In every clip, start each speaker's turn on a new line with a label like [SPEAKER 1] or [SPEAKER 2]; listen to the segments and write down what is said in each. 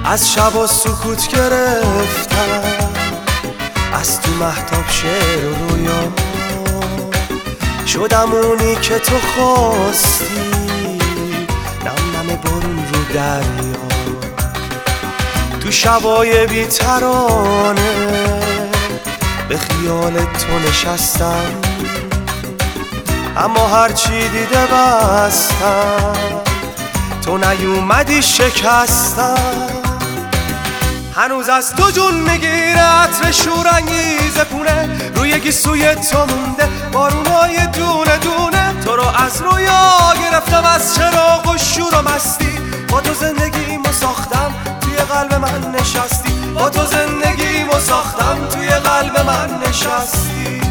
[SPEAKER 1] از شب و سکوت گرفتم، از تو مهتاب شعر و رویا شدم اونی که تو خواستی، نم نم بارون رو دریا، تو شبای بی ترانه به خیال تو نشستم، اما هرچی دیده بستم، تو نیومدی شکستم. هنوز از تو جون میگیره عطر شورانگیز پونه، روی گیسوی تو مونده بارونای دونه دونه، تو رو از رویا گرفتم، از چراغ و شور و مستی، با تو زندگیمو ساختم، توی قلب من نشستی، با تو زندگیمو ساختم، توی قلب من نشستی.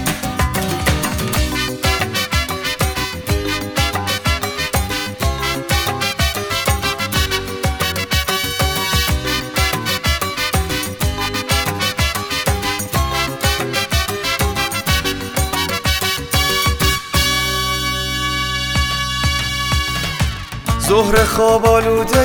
[SPEAKER 1] ظهر خواب آلوده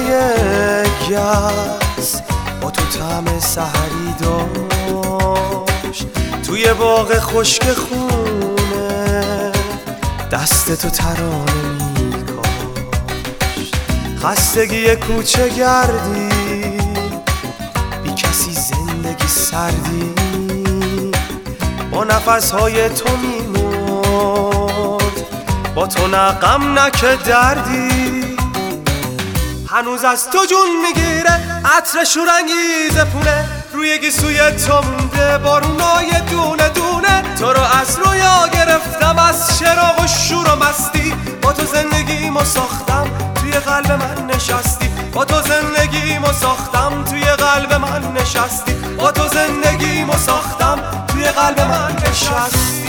[SPEAKER 1] گس با تو طعم سحری داشت، توی باغ خشک خونه دست تو ترانه میکاشت، خستگی کوچه گردی بی کسی زندگی سردی، با نفسهای تو میمرد، با تو نه غم نه که دردی. هنوز از تو جون میگیره عطر شورانگیز پونه، روی گیسوی تو مونده بارونای دونه دونه، تو رو از رویا گرفتم، از چراغ و شور و مستی، با تو زندگیمو ساختم، توی قلب من نشستی، با تو زندگیمو ساختم، توی قلب من نشستی، با تو زندگیمو ساختم، توی قلب من نشستی.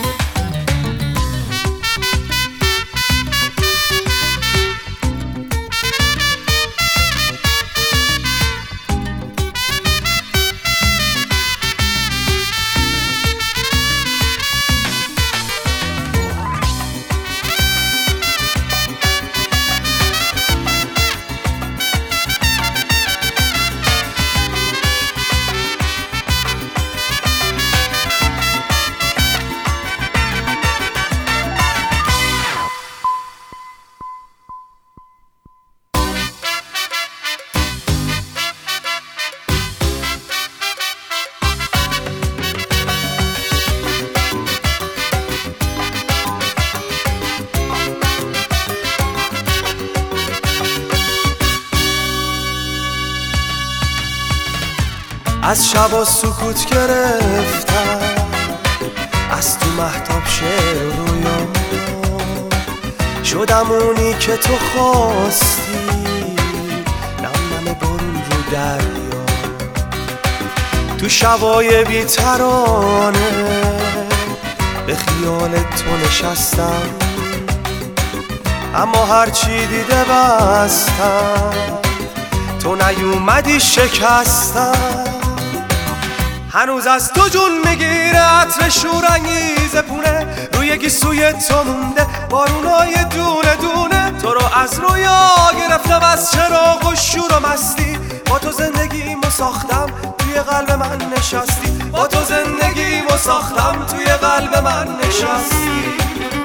[SPEAKER 1] از شب و سکوت گرفتم، از تو مهتاب شعر و رویا شدم اونی که تو خواستی، نم نم بارون رو دریا، تو شبای بی ترانه به خیال تو نشستم، اما هرچی دیده بستم، تو نیومدی شکستم. هنوز از تو جون میگیره عطر شورانگیز پونه، روی گیسوی تو مونده بارونای دونه دونه، تو رو از رویا گرفتم، از چراغ و شور و مستی، با تو زندگیمو ساختم، توی قلب من نشستی، با تو زندگیمو ساختم، توی قلب من نشستی.